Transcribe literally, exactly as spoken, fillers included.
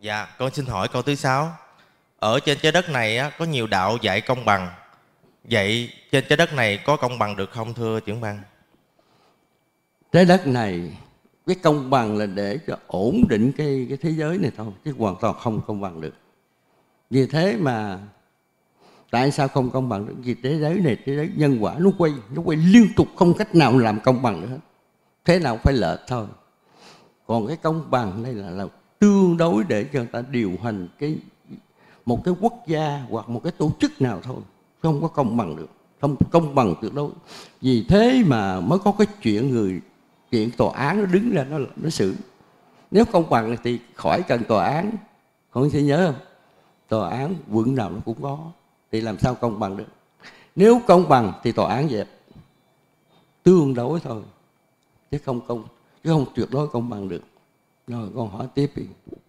Dạ, con xin hỏi câu thứ sáu. Ở trên trái đất này á, có nhiều đạo dạy công bằng. Vậy trên trái đất này có công bằng được không thưa trưởng ban? Trái đất này cái công bằng là để cho ổn định cái, cái thế giới này thôi, chứ hoàn toàn không công bằng được. Vì thế mà tại sao không công bằng được? Vì thế giới này, thế giới nhân quả nó quay, nó quay liên tục, không cách nào làm công bằng nữa hết. Thế nào cũng phải lệch thôi. Còn cái công bằng đây là, là tương đối để cho người ta điều hành cái một cái quốc gia hoặc một cái tổ chức nào thôi, không có công bằng được, không công bằng tuyệt đối. Vì thế mà mới có cái chuyện người chuyện tòa án nó đứng ra nó nó xử. Nếu công bằng thì khỏi cần tòa án. Con sẽ nhớ không? Tòa án quận nào nó cũng có, thì làm sao công bằng được? Nếu công bằng thì tòa án dẹp, tương đối thôi, chứ không công chứ không tuyệt đối công bằng được. Rồi con hỏi tiếp đi.